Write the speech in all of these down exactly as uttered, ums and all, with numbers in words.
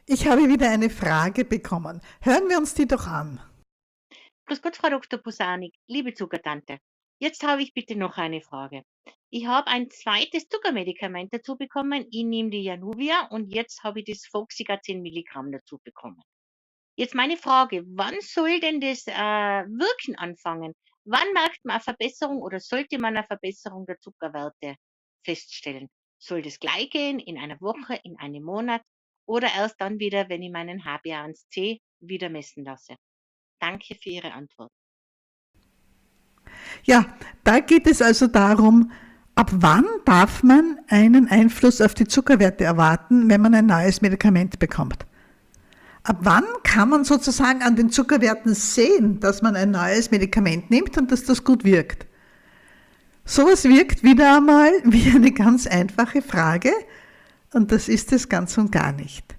Ich habe wieder eine Frage bekommen. Hören wir uns die doch an. Grüß Gott, Frau Doktor Posanik, liebe Zuckertante. Jetzt habe ich bitte noch eine Frage. Ich habe ein zweites Zuckermedikament dazu bekommen. Ich nehme die Januvia und jetzt habe ich das Foxiga zehn Milligramm dazu bekommen. Jetzt meine Frage, wann soll denn das äh, Wirken anfangen? Wann merkt man eine Verbesserung oder sollte man eine Verbesserung der Zuckerwerte feststellen? Soll das gleich gehen, in einer Woche, in einem Monat oder erst dann wieder, wenn ich meinen H b A eins C wieder messen lasse? Danke für Ihre Antwort. Ja, da geht es also darum, ab wann darf man einen Einfluss auf die Zuckerwerte erwarten, wenn man ein neues Medikament bekommt. Ab wann kann man sozusagen an den Zuckerwerten sehen, dass man ein neues Medikament nimmt und dass das gut wirkt? Sowas wirkt wieder einmal wie eine ganz einfache Frage und das ist es ganz und gar nicht.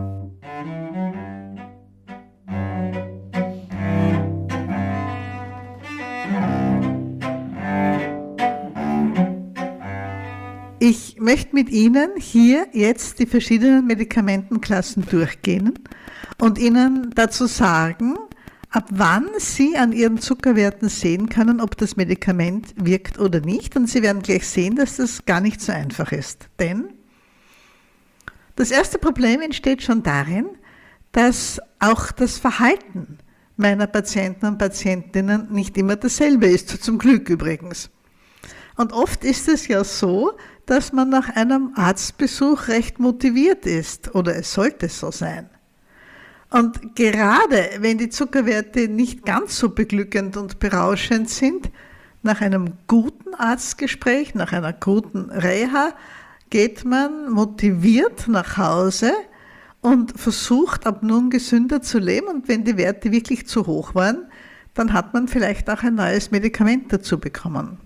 Ich möchte mit Ihnen hier jetzt die verschiedenen Medikamentenklassen durchgehen und Ihnen dazu sagen, ab wann Sie an Ihren Zuckerwerten sehen können, ob das Medikament wirkt oder nicht. Und Sie werden gleich sehen, dass das gar nicht so einfach ist. Denn das erste Problem entsteht schon darin, dass auch das Verhalten meiner Patienten und Patientinnen nicht immer dasselbe ist, zum Glück übrigens. Und oft ist es ja so, dass man nach einem Arztbesuch recht motiviert ist, oder es sollte so sein. Und gerade wenn die Zuckerwerte nicht ganz so beglückend und berauschend sind, nach einem guten Arztgespräch, nach einer guten Reha, geht man motiviert nach Hause und versucht ab nun gesünder zu leben. Und wenn die Werte wirklich zu hoch waren, dann hat man vielleicht auch ein neues Medikament dazu bekommen.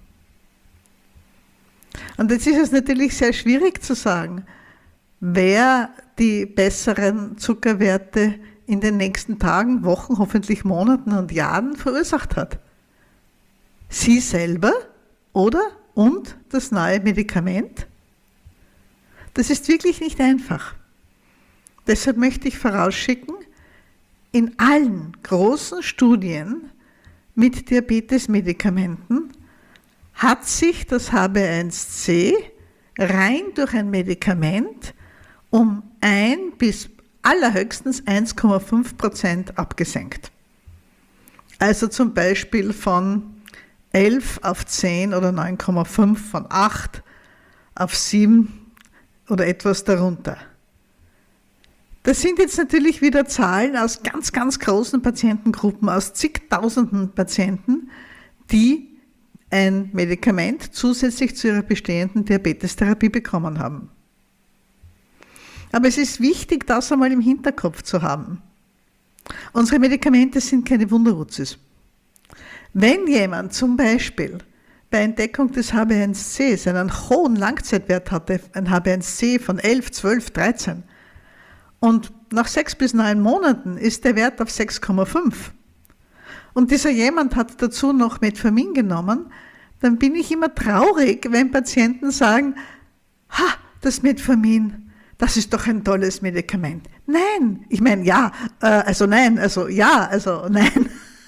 Und jetzt ist es natürlich sehr schwierig zu sagen, wer die besseren Zuckerwerte in den nächsten Tagen, Wochen, hoffentlich Monaten und Jahren verursacht hat. Sie selber oder und das neue Medikament? Das ist wirklich nicht einfach. Deshalb möchte ich vorausschicken, in allen großen Studien mit Diabetesmedikamenten hat sich das H b A eins C rein durch ein Medikament um ein bis allerhöchstens eins Komma fünf Prozent abgesenkt. Also zum Beispiel von elf auf zehn oder neun Komma fünf, von acht auf sieben oder etwas darunter. Das sind jetzt natürlich wieder Zahlen aus ganz, ganz großen Patientengruppen, aus zigtausenden Patienten, die ein Medikament zusätzlich zu ihrer bestehenden Diabetestherapie bekommen haben. Aber es ist wichtig, das einmal im Hinterkopf zu haben. Unsere Medikamente sind keine Wunderwurzis. Wenn jemand zum Beispiel bei Entdeckung des H b A eins C einen hohen Langzeitwert hatte, ein H b A eins C von elf, zwölf, dreizehn, und nach sechs bis neun Monaten ist der Wert auf sechs Komma fünf, und dieser jemand hat dazu noch Metformin genommen, dann bin ich immer traurig, wenn Patienten sagen, ha, das Metformin, das ist doch ein tolles Medikament. Nein, ich meine ja, äh, also nein, also ja, also nein.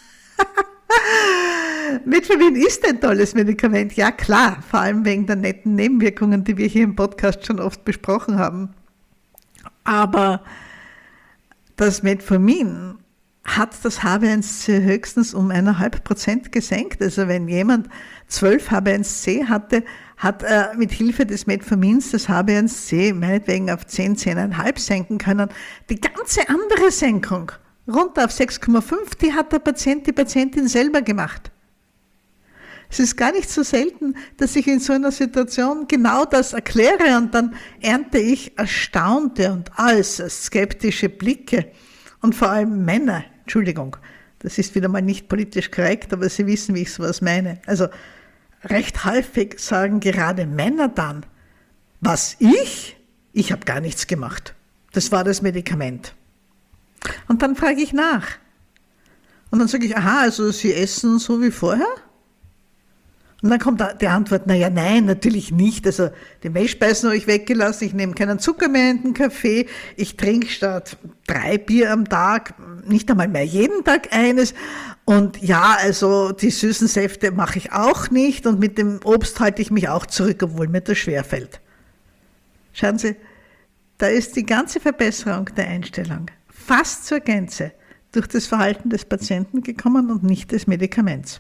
Metformin ist ein tolles Medikament, ja klar, vor allem wegen der netten Nebenwirkungen, die wir hier im Podcast schon oft besprochen haben. Aber das Metformin hat das H b A eins C höchstens um eins Komma fünf Prozent gesenkt. Also wenn jemand zwölf H b A eins C hatte, hat er mit Hilfe des Metformins das H b A eins C meinetwegen auf zehn, zehn Komma fünf senken können. Die ganze andere Senkung, runter auf sechs Komma fünf, die hat der Patient, die Patientin selber gemacht. Es ist gar nicht so selten, dass ich in so einer Situation genau das erkläre und dann ernte ich erstaunte und äußerst skeptische Blicke und vor allem Männer. Entschuldigung, das ist wieder mal nicht politisch korrekt, aber Sie wissen, wie ich sowas meine. Also recht häufig sagen gerade Männer dann, was ich? Ich habe gar nichts gemacht. Das war das Medikament. Und dann frage ich nach. Und dann sage ich, aha, also Sie essen so wie vorher? Und dann kommt die Antwort, naja, nein, natürlich nicht. Also die Milchspeisen habe ich weggelassen, ich nehme keinen Zucker mehr in den Kaffee, ich trinke statt drei Bier am Tag nicht einmal mehr jeden Tag eines. Und ja, also die süßen Säfte mache ich auch nicht und mit dem Obst halte ich mich auch zurück, obwohl mir das schwerfällt. Schauen Sie, da ist die ganze Verbesserung der Einstellung fast zur Gänze durch das Verhalten des Patienten gekommen und nicht des Medikaments.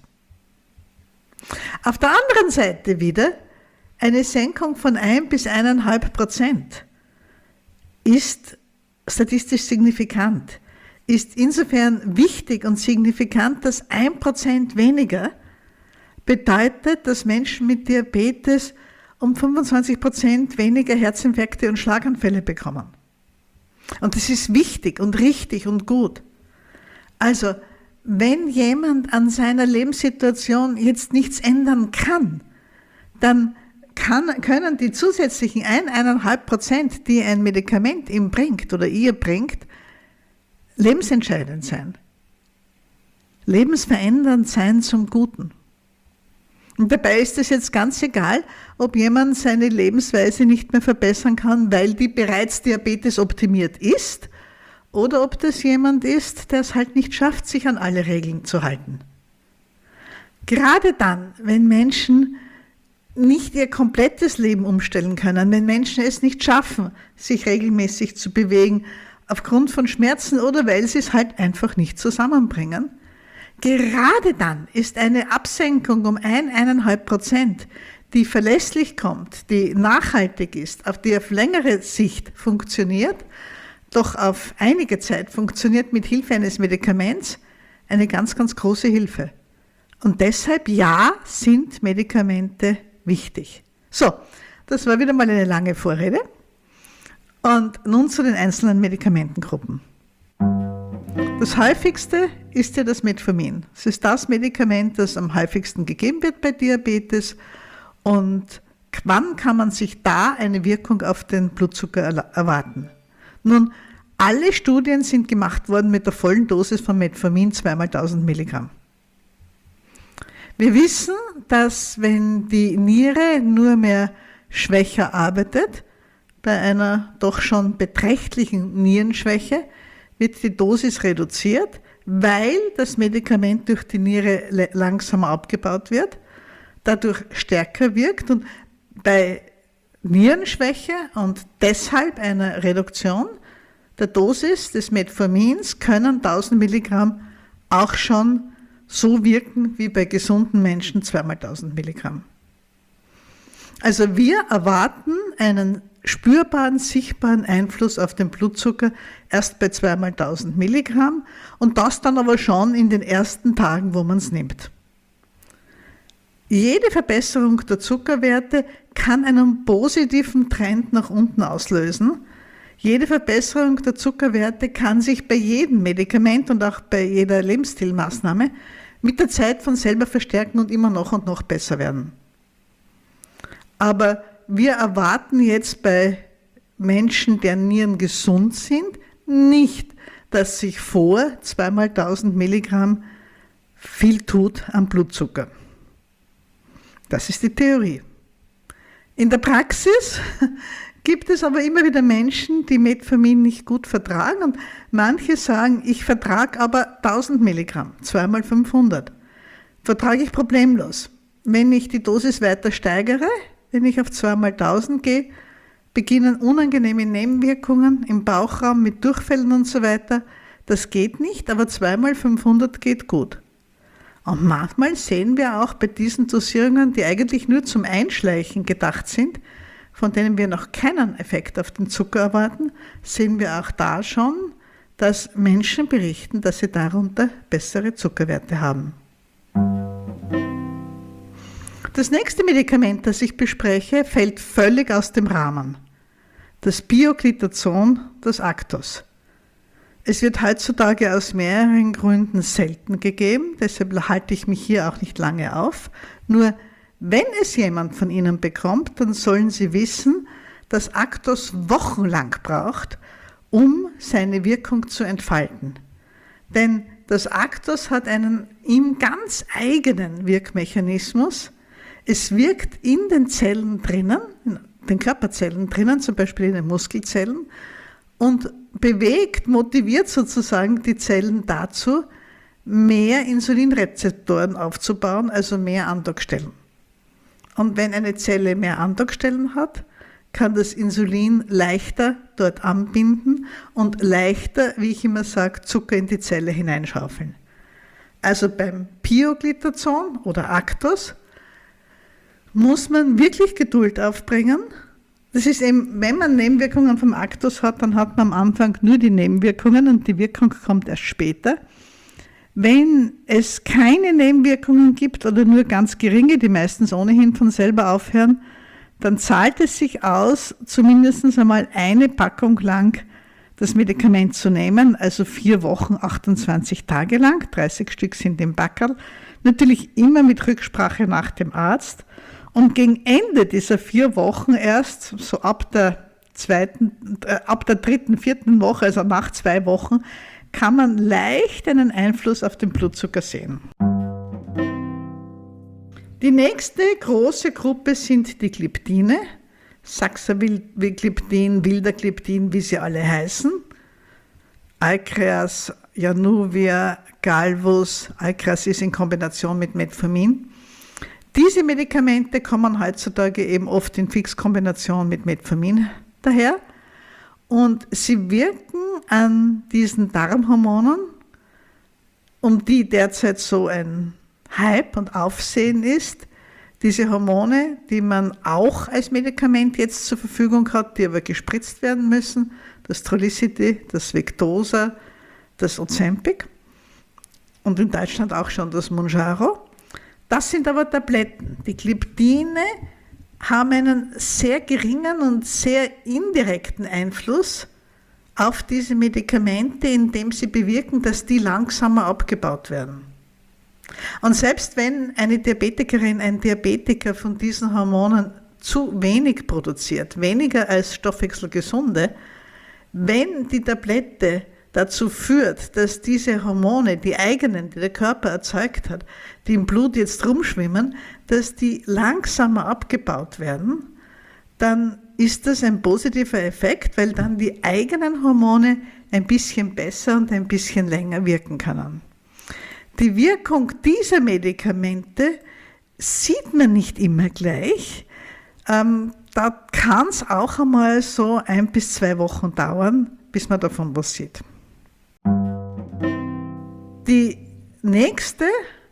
Auf der anderen Seite wieder eine Senkung von ein bis eineinhalb Prozent ist statistisch signifikant, ist insofern wichtig und signifikant, dass ein Prozent weniger bedeutet, dass Menschen mit Diabetes um fünfundzwanzig Prozent weniger Herzinfarkte und Schlaganfälle bekommen. Und das ist wichtig und richtig und gut. Also, wenn jemand an seiner Lebenssituation jetzt nichts ändern kann, dann kann, können die zusätzlichen ein, eineinhalb Prozent, die ein Medikament ihm bringt oder ihr bringt, lebensentscheidend sein. Lebensverändernd sein zum Guten. Und dabei ist es jetzt ganz egal, ob jemand seine Lebensweise nicht mehr verbessern kann, weil die bereits Diabetes optimiert ist, oder ob das jemand ist, der es halt nicht schafft, sich an alle Regeln zu halten. Gerade dann, wenn Menschen nicht ihr komplettes Leben umstellen können, wenn Menschen es nicht schaffen, sich regelmäßig zu bewegen, aufgrund von Schmerzen oder weil sie es halt einfach nicht zusammenbringen, gerade dann ist eine Absenkung um ein, eineinhalb Prozent, die verlässlich kommt, die nachhaltig ist, auf die auf längere Sicht funktioniert, doch auf einige Zeit funktioniert mit Hilfe eines Medikaments, eine ganz, ganz große Hilfe. Und deshalb, ja, sind Medikamente wichtig. So, das war wieder mal eine lange Vorrede. Und nun zu den einzelnen Medikamentengruppen. Das häufigste ist ja das Metformin. Es ist das Medikament, das am häufigsten gegeben wird bei Diabetes. Und wann kann man sich da eine Wirkung auf den Blutzucker erwarten? Nun, alle Studien sind gemacht worden mit der vollen Dosis von Metformin, zweimal tausend Milligramm. Wir wissen, dass wenn die Niere nur mehr schwächer arbeitet, bei einer doch schon beträchtlichen Nierenschwäche, wird die Dosis reduziert, weil das Medikament durch die Niere langsamer abgebaut wird, dadurch stärker wirkt und bei Nierenschwäche und deshalb einer Reduktion der Dosis des Metformins können tausend Milligramm auch schon so wirken wie bei gesunden Menschen zweimal tausend Milligramm. Also wir erwarten einen spürbaren, sichtbaren Einfluss auf den Blutzucker erst bei zweimal tausend Milligramm und das dann aber schon in den ersten Tagen, wo man es nimmt. Jede Verbesserung der Zuckerwerte kann einen positiven Trend nach unten auslösen. Jede Verbesserung der Zuckerwerte kann sich bei jedem Medikament und auch bei jeder Lebensstilmaßnahme mit der Zeit von selber verstärken und immer noch und noch besser werden. Aber wir erwarten jetzt bei Menschen, deren Nieren gesund sind, nicht, dass sich vor zweimal tausend Milligramm viel tut am Blutzucker. Das ist die Theorie. In der Praxis gibt es aber immer wieder Menschen, die Metformin nicht gut vertragen und manche sagen, ich vertrage aber tausend Milligramm, zweimal fünfhundert. Vertrage ich problemlos. Wenn ich die Dosis weiter steigere, wenn ich auf zweimal tausend gehe, beginnen unangenehme Nebenwirkungen im Bauchraum mit Durchfällen und so weiter. Das geht nicht, aber zweimal fünfhundert geht gut. Und manchmal sehen wir auch bei diesen Dosierungen, die eigentlich nur zum Einschleichen gedacht sind, von denen wir noch keinen Effekt auf den Zucker erwarten, sehen wir auch da schon, dass Menschen berichten, dass sie darunter bessere Zuckerwerte haben. Das nächste Medikament, das ich bespreche, fällt völlig aus dem Rahmen. Das Pioglitazon, das Actos. Es wird heutzutage aus mehreren Gründen selten gegeben, deshalb halte ich mich hier auch nicht lange auf. Nur wenn es jemand von Ihnen bekommt, dann sollen Sie wissen, dass Actos wochenlang braucht, um seine Wirkung zu entfalten. Denn das Actos hat einen ihm ganz eigenen Wirkmechanismus. Es wirkt in den Zellen drinnen, in den Körperzellen drinnen, zum Beispiel in den Muskelzellen, und bewegt, motiviert sozusagen die Zellen dazu, mehr Insulinrezeptoren aufzubauen, also mehr Andockstellen. Und wenn eine Zelle mehr Andockstellen hat, kann das Insulin leichter dort anbinden und leichter, wie ich immer sage, Zucker in die Zelle hineinschaufeln. Also beim Pioglitazon oder Actos muss man wirklich Geduld aufbringen. Das ist eben, wenn man Nebenwirkungen vom Actos hat, dann hat man am Anfang nur die Nebenwirkungen und die Wirkung kommt erst später. Wenn es keine Nebenwirkungen gibt oder nur ganz geringe, die meistens ohnehin von selber aufhören, dann zahlt es sich aus, zumindest einmal eine Packung lang das Medikament zu nehmen, also vier Wochen, achtundzwanzig Tage lang, dreißig Stück sind im Packerl, natürlich immer mit Rücksprache nach dem Arzt. Und gegen Ende dieser vier Wochen erst, so ab der zweiten, äh, ab der dritten, vierten Woche, also nach zwei Wochen, kann man leicht einen Einfluss auf den Blutzucker sehen. Die nächste große Gruppe sind die Gliptine, Saxagliptin, Vildagliptin, wie sie alle heißen, Alcreas, Januvia, Galvus, Alcreas ist in Kombination mit Metformin. Diese Medikamente kommen heutzutage eben oft in Fixkombination mit Metformin daher und sie wirken an diesen Darmhormonen, um die derzeit so ein Hype und Aufsehen ist, diese Hormone, die man auch als Medikament jetzt zur Verfügung hat, die aber gespritzt werden müssen, das Trulicity, das Victoza, das Ozempic und in Deutschland auch schon das Mounjaro. Das sind aber Tabletten. Die Gliptine haben einen sehr geringen und sehr indirekten Einfluss auf diese Medikamente, indem sie bewirken, dass die langsamer abgebaut werden. Und selbst wenn eine Diabetikerin, ein Diabetiker von diesen Hormonen zu wenig produziert, weniger als Stoffwechselgesunde, wenn die Tablette dazu führt, dass diese Hormone, die eigenen, die der Körper erzeugt hat, die im Blut jetzt rumschwimmen, dass die langsamer abgebaut werden, dann ist das ein positiver Effekt, weil dann die eigenen Hormone ein bisschen besser und ein bisschen länger wirken können. Die Wirkung dieser Medikamente sieht man nicht immer gleich. Ähm, da kann es auch einmal so ein bis zwei Wochen dauern, bis man davon was sieht. Die nächste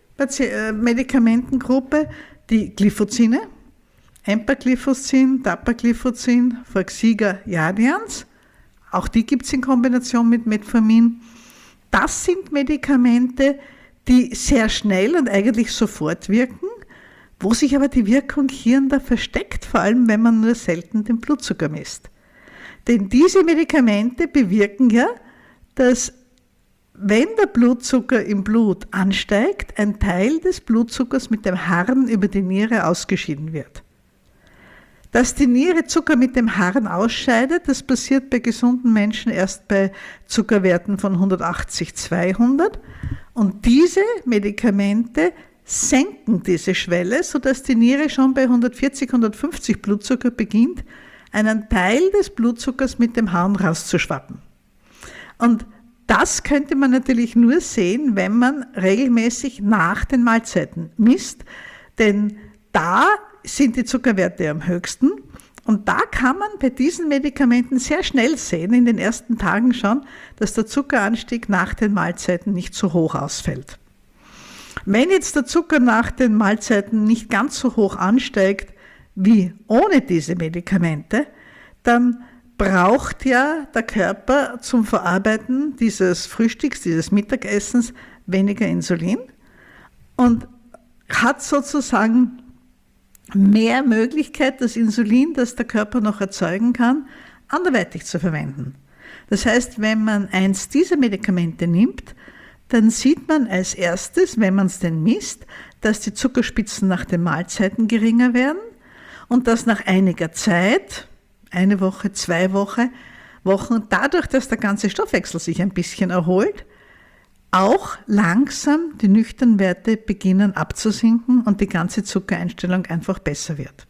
Medikamentengruppe, die Glifozine, Empagliflozin, Dapagliflozin, Farxiga, Jardiance, auch die gibt es in Kombination mit Metformin. Das sind Medikamente, die sehr schnell und eigentlich sofort wirken, wo sich aber die Wirkung hier und da versteckt, vor allem wenn man nur selten den Blutzucker misst. Denn diese Medikamente bewirken ja, dass wenn der Blutzucker im Blut ansteigt, ein Teil des Blutzuckers mit dem Harn über die Niere ausgeschieden wird. Dass die Niere Zucker mit dem Harn ausscheidet, das passiert bei gesunden Menschen erst bei Zuckerwerten von hundertachtzig, zweihundert. Und diese Medikamente senken diese Schwelle, sodass die Niere schon bei hundertvierzig, hundertfünfzig Blutzucker beginnt, einen Teil des Blutzuckers mit dem Harn rauszuschwappen. Und das könnte man natürlich nur sehen, wenn man regelmäßig nach den Mahlzeiten misst, denn da sind die Zuckerwerte am höchsten und da kann man bei diesen Medikamenten sehr schnell sehen, in den ersten Tagen schon, dass der Zuckeranstieg nach den Mahlzeiten nicht so hoch ausfällt. Wenn jetzt der Zucker nach den Mahlzeiten nicht ganz so hoch ansteigt wie ohne diese Medikamente, dann braucht ja der Körper zum Verarbeiten dieses Frühstücks, dieses Mittagessens weniger Insulin und hat sozusagen mehr Möglichkeit, das Insulin, das der Körper noch erzeugen kann, anderweitig zu verwenden. Das heißt, wenn man eins dieser Medikamente nimmt, dann sieht man als erstes, wenn man es denn misst, dass die Zuckerspitzen nach den Mahlzeiten geringer werden und dass nach einiger Zeit, eine Woche, zwei Wochen, Wochen, dadurch, dass der ganze Stoffwechsel sich ein bisschen erholt, auch langsam die nüchternen Werte beginnen abzusinken und die ganze Zuckereinstellung einfach besser wird.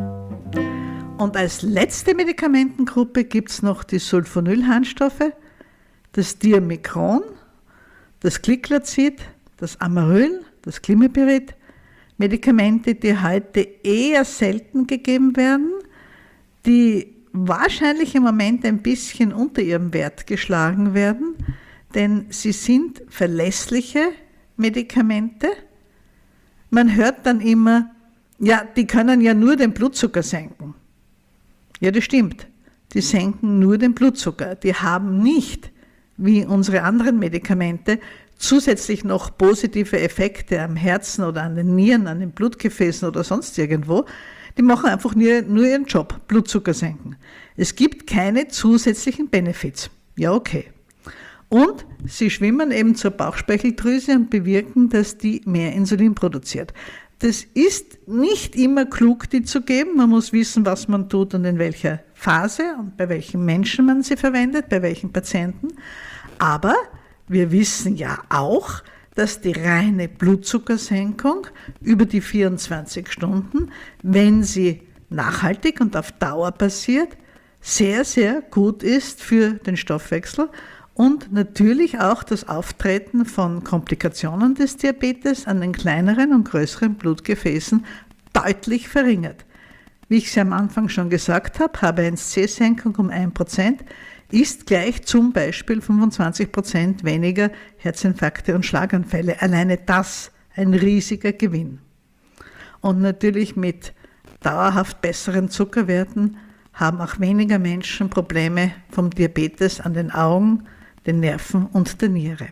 Und als letzte Medikamentengruppe gibt es noch die Sulfonylharnstoffe, das Diamikron, das Gliclazid, das Amaryl, das Klimepirid, Medikamente, die heute eher selten gegeben werden, die wahrscheinlich im Moment ein bisschen unter ihrem Wert geschlagen werden, denn sie sind verlässliche Medikamente. Man hört dann immer, ja, die können ja nur den Blutzucker senken. Ja, das stimmt. Die senken nur den Blutzucker. Die haben nicht, wie unsere anderen Medikamente, zusätzlich noch positive Effekte am Herzen oder an den Nieren, an den Blutgefäßen oder sonst irgendwo. Die machen einfach nur, nur ihren Job, Blutzucker senken. Es gibt keine zusätzlichen Benefits. Ja, okay. Und sie schwimmen eben zur Bauchspeicheldrüse und bewirken, dass die mehr Insulin produziert. Das ist nicht immer klug, die zu geben. Man muss wissen, was man tut und in welcher Phase und bei welchen Menschen man sie verwendet, bei welchen Patienten. Aber wir wissen ja auch, dass die reine Blutzuckersenkung über die vierundzwanzig Stunden, wenn sie nachhaltig und auf Dauer passiert, sehr, sehr gut ist für den Stoffwechsel und natürlich auch das Auftreten von Komplikationen des Diabetes an den kleineren und größeren Blutgefäßen deutlich verringert. Wie ich es am Anfang schon gesagt habe, H b A eins C-Senkung um ein Prozent ist gleich zum Beispiel fünfundzwanzig Prozent weniger Herzinfarkte und Schlaganfälle. Alleine das ein riesiger Gewinn. Und natürlich mit dauerhaft besseren Zuckerwerten haben auch weniger Menschen Probleme vom Diabetes an den Augen, den Nerven und der Niere.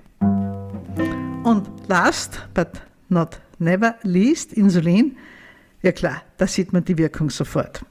Und last but not never least, Insulin. Ja klar, da sieht man die Wirkung sofort.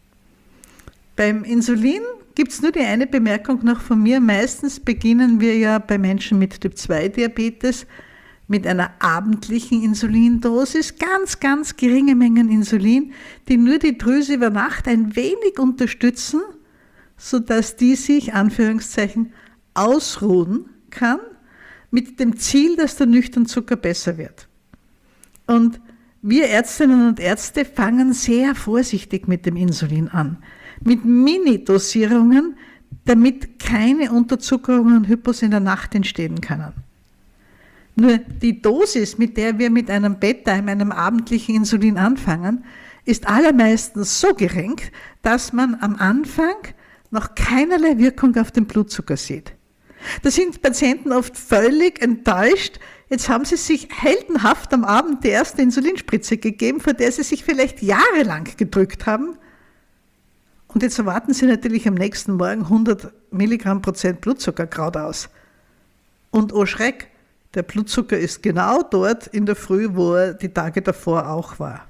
Beim Insulin gibt es nur die eine Bemerkung noch von mir. Meistens beginnen wir ja bei Menschen mit Typ zwei Diabetes mit einer abendlichen Insulindosis, ganz, ganz geringe Mengen Insulin, die nur die Drüse über Nacht ein wenig unterstützen, sodass die sich, Anführungszeichen, ausruhen kann, mit dem Ziel, dass der Nüchternzucker besser wird. Und wir Ärztinnen und Ärzte fangen sehr vorsichtig mit dem Insulin an, mit Mini-Dosierungen, damit keine Unterzuckerungen und Hypos in der Nacht entstehen können. Nur die Dosis, mit der wir mit einem Beta, einem abendlichen Insulin anfangen, ist allermeistens so gering, dass man am Anfang noch keinerlei Wirkung auf den Blutzucker sieht. Da sind Patienten oft völlig enttäuscht. Jetzt haben sie sich heldenhaft am Abend die erste Insulinspritze gegeben, vor der sie sich vielleicht jahrelang gedrückt haben. Und jetzt erwarten sie natürlich am nächsten Morgen hundert Milligramm Prozent Blutzucker geradeaus. Und oh Schreck, der Blutzucker ist genau dort in der Früh, wo er die Tage davor auch war.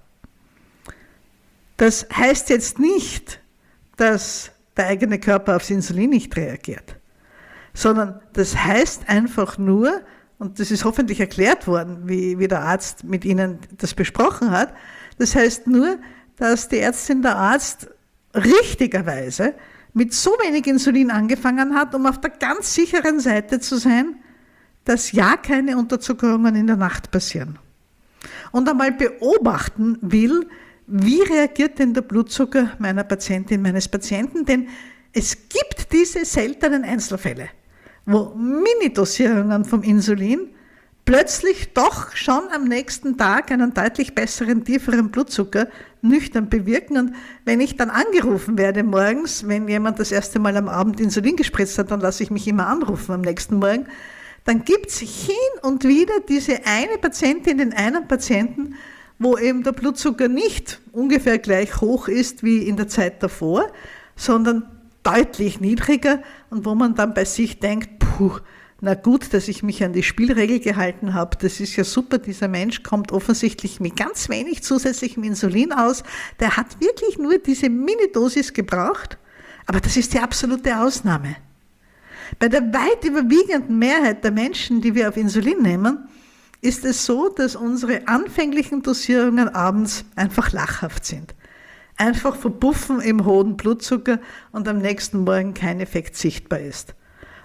Das heißt jetzt nicht, dass der eigene Körper aufs Insulin nicht reagiert, sondern das heißt einfach nur, und das ist hoffentlich erklärt worden, wie, wie der Arzt mit Ihnen das besprochen hat, das heißt nur, dass die Ärztin, der Arzt richtigerweise mit so wenig Insulin angefangen hat, um auf der ganz sicheren Seite zu sein, dass ja keine Unterzuckerungen in der Nacht passieren. Und einmal beobachten will, wie reagiert denn der Blutzucker meiner Patientin, meines Patienten, denn es gibt diese seltenen Einzelfälle, wo Mini-Dosierungen vom Insulin plötzlich doch schon am nächsten Tag einen deutlich besseren, tieferen Blutzucker nüchtern bewirken. Und wenn ich dann angerufen werde morgens, wenn jemand das erste Mal am Abend Insulin gespritzt hat, dann lasse ich mich immer anrufen am nächsten Morgen, dann gibt es hin und wieder diese eine Patientin, den einen Patienten, wo eben der Blutzucker nicht ungefähr gleich hoch ist wie in der Zeit davor, sondern deutlich niedriger und wo man dann bei sich denkt, puh, na gut, dass ich mich an die Spielregel gehalten habe, das ist ja super, dieser Mensch kommt offensichtlich mit ganz wenig zusätzlichem Insulin aus, der hat wirklich nur diese Mini-Dosis gebraucht, aber das ist die absolute Ausnahme. Bei der weit überwiegenden Mehrheit der Menschen, die wir auf Insulin nehmen, ist es so, dass unsere anfänglichen Dosierungen abends einfach lachhaft sind. Einfach verpuffen im hohen Blutzucker und am nächsten Morgen kein Effekt sichtbar ist.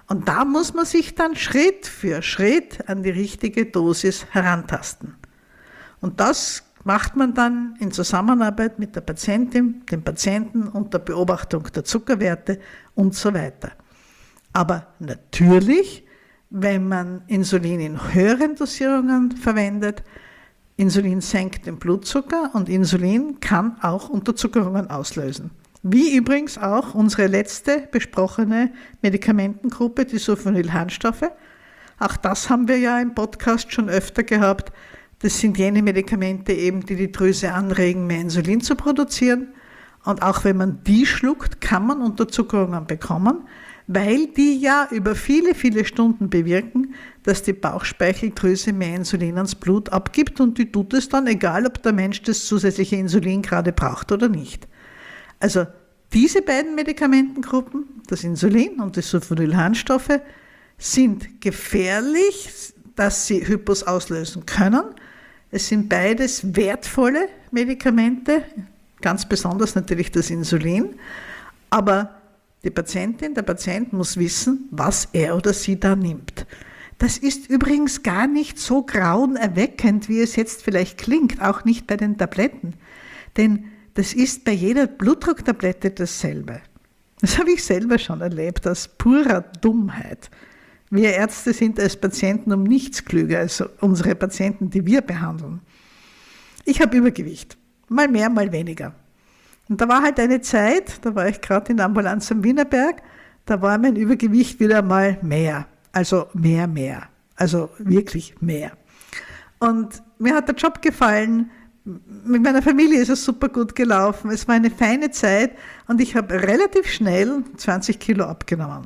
Und da muss man sich dann Schritt für Schritt an die richtige Dosis herantasten. Und das macht man dann in Zusammenarbeit mit der Patientin, dem Patienten und der Beobachtung der Zuckerwerte und so weiter. Aber natürlich, wenn man Insulin in höheren Dosierungen verwendet, Insulin senkt den Blutzucker und Insulin kann auch Unterzuckerungen auslösen. Wie übrigens auch unsere letzte besprochene Medikamentengruppe, die Sulfonylharnstoffe. Auch das haben wir ja im Podcast schon öfter gehabt. Das sind jene Medikamente eben, die die Drüse anregen, mehr Insulin zu produzieren. Und auch wenn man die schluckt, kann man Unterzuckerungen bekommen, weil die ja über viele, viele Stunden bewirken, dass die Bauchspeicheldrüse mehr Insulin ans Blut abgibt und die tut es dann, egal ob der Mensch das zusätzliche Insulin gerade braucht oder nicht. Also diese beiden Medikamentengruppen, das Insulin und die Sulfonylharnstoffe, sind gefährlich, dass sie Hypos auslösen können. Es sind beides wertvolle Medikamente, ganz besonders natürlich das Insulin, aber die Patientin, der Patient muss wissen, was er oder sie da nimmt. Das ist übrigens gar nicht so grauenerweckend, wie es jetzt vielleicht klingt, auch nicht bei den Tabletten. Denn das ist bei jeder Blutdrucktablette dasselbe. Das habe ich selber schon erlebt, aus purer Dummheit. Wir Ärzte sind als Patienten um nichts klüger als unsere Patienten, die wir behandeln. Ich habe Übergewicht, mal mehr, mal weniger. Und da war halt eine Zeit, da war ich gerade in der Ambulanz am Wienerberg, da war mein Übergewicht wieder mal mehr, also mehr, mehr, also wirklich mehr. Und mir hat der Job gefallen, mit meiner Familie ist es super gut gelaufen, es war eine feine Zeit und ich habe relativ schnell zwanzig Kilo abgenommen.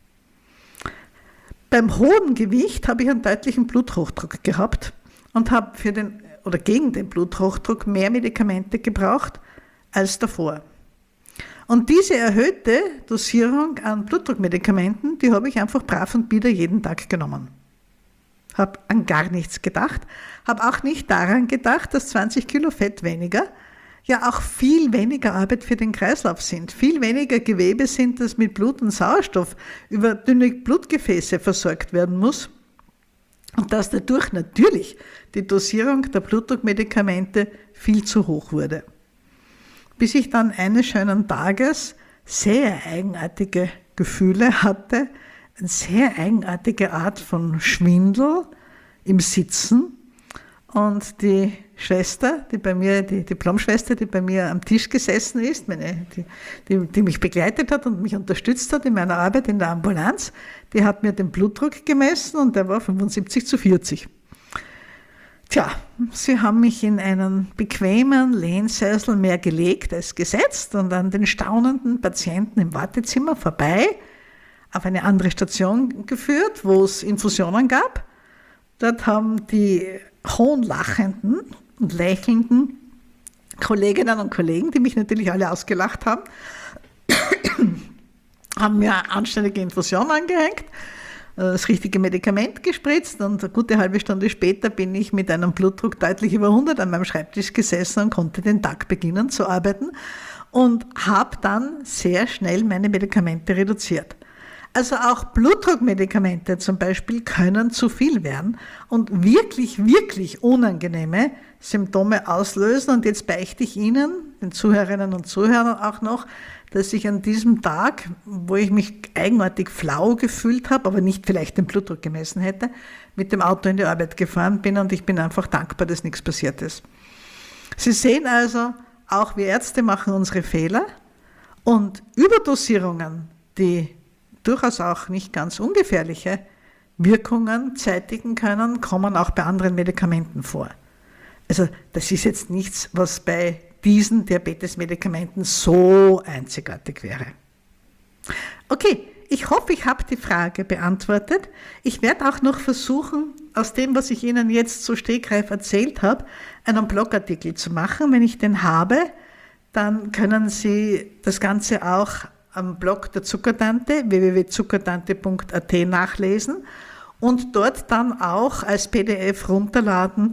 Beim hohen Gewicht habe ich einen deutlichen Bluthochdruck gehabt und habe für den oder gegen den Bluthochdruck mehr Medikamente gebraucht als davor. Und diese erhöhte Dosierung an Blutdruckmedikamenten, die habe ich einfach brav und bieder jeden Tag genommen. Habe an gar nichts gedacht, habe auch nicht daran gedacht, dass zwanzig Kilo Fett weniger ja auch viel weniger Arbeit für den Kreislauf sind, viel weniger Gewebe sind, das mit Blut und Sauerstoff über dünne Blutgefäße versorgt werden muss und dass dadurch natürlich die Dosierung der Blutdruckmedikamente viel zu hoch wurde. Bis ich dann eines schönen Tages sehr eigenartige Gefühle hatte, eine sehr eigenartige Art von Schwindel im Sitzen und die Schwester, die bei mir, die Diplomschwester, die bei mir am Tisch gesessen ist, meine, die, die, die mich begleitet hat und mich unterstützt hat in meiner Arbeit in der Ambulanz, die hat mir den Blutdruck gemessen und der war fünfundsiebzig zu vierzig. Tja, sie haben mich in einen bequemen Lehnsessel mehr gelegt als gesetzt und an den staunenden Patienten im Wartezimmer vorbei auf eine andere Station geführt, wo es Infusionen gab. Dort haben die hohnlachenden und lächelnden Kolleginnen und Kollegen, die mich natürlich alle ausgelacht haben, haben mir anständige Infusion angehängt, das richtige Medikament gespritzt und eine gute halbe Stunde später bin ich mit einem Blutdruck deutlich über hundert an meinem Schreibtisch gesessen und konnte den Tag beginnen zu arbeiten und habe dann sehr schnell meine Medikamente reduziert. Also auch Blutdruckmedikamente zum Beispiel können zu viel werden und wirklich, wirklich unangenehme Symptome auslösen. Und jetzt beichte ich Ihnen, den Zuhörerinnen und Zuhörern auch noch, dass ich an diesem Tag, wo ich mich eigenartig flau gefühlt habe, aber nicht vielleicht den Blutdruck gemessen hätte, mit dem Auto in die Arbeit gefahren bin und ich bin einfach dankbar, dass nichts passiert ist. Sie sehen also, auch wir Ärzte machen unsere Fehler und Überdosierungen, die durchaus auch nicht ganz ungefährliche Wirkungen zeitigen können, kommen auch bei anderen Medikamenten vor. Also das ist jetzt nichts, was bei diesen Diabetesmedikamenten so einzigartig wäre. Okay, ich hoffe, ich habe die Frage beantwortet. Ich werde auch noch versuchen, aus dem, was ich Ihnen jetzt so stegreif erzählt habe, einen Blogartikel zu machen. Wenn ich den habe, dann können Sie das Ganze auch am Blog der Zuckertante, w w w punkt zuckertante punkt a t nachlesen und dort dann auch als P D F runterladen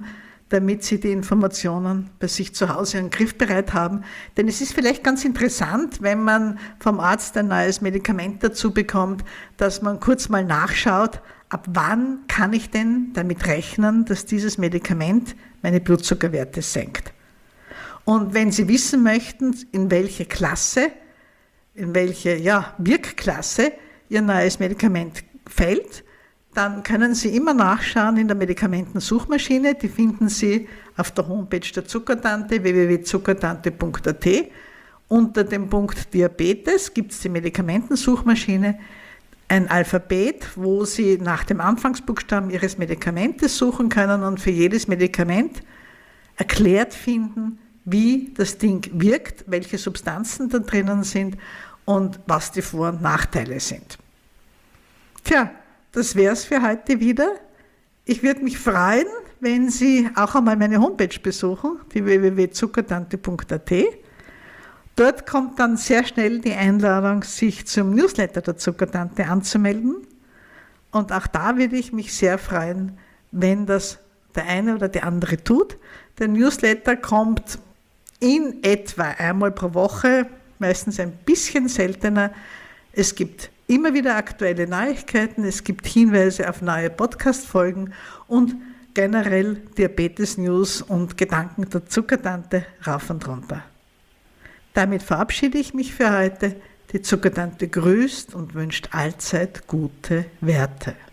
damit Sie die Informationen bei sich zu Hause und griffbereit haben. Denn es ist vielleicht ganz interessant, wenn man vom Arzt ein neues Medikament dazu bekommt, dass man kurz mal nachschaut, ab wann kann ich denn damit rechnen, dass dieses Medikament meine Blutzuckerwerte senkt. Und wenn Sie wissen möchten, in welche Klasse, in welche ja, Wirkklasse Ihr neues Medikament fällt, dann können Sie immer nachschauen in der Medikamentensuchmaschine. Die finden Sie auf der Homepage der Zuckertante w w w punkt zuckertante punkt a t. Unter dem Punkt Diabetes gibt es die Medikamentensuchmaschine, ein Alphabet, wo Sie nach dem Anfangsbuchstaben Ihres Medikamentes suchen können und für jedes Medikament erklärt finden, wie das Ding wirkt, welche Substanzen da drinnen sind und was die Vor- und Nachteile sind. Tja, das wäre es für heute wieder. Ich würde mich freuen, wenn Sie auch einmal meine Homepage besuchen, die w w w punkt zuckertante punkt a t. Dort kommt dann sehr schnell die Einladung, sich zum Newsletter der Zuckertante anzumelden. Und auch da würde ich mich sehr freuen, wenn das der eine oder die andere tut. Der Newsletter kommt in etwa einmal pro Woche, meistens ein bisschen seltener. Es gibt immer wieder aktuelle Neuigkeiten, es gibt Hinweise auf neue Podcast-Folgen und generell Diabetes-News und Gedanken der Zuckertante rauf und runter. Damit verabschiede ich mich für heute. Die Zuckertante grüßt und wünscht allzeit gute Werte.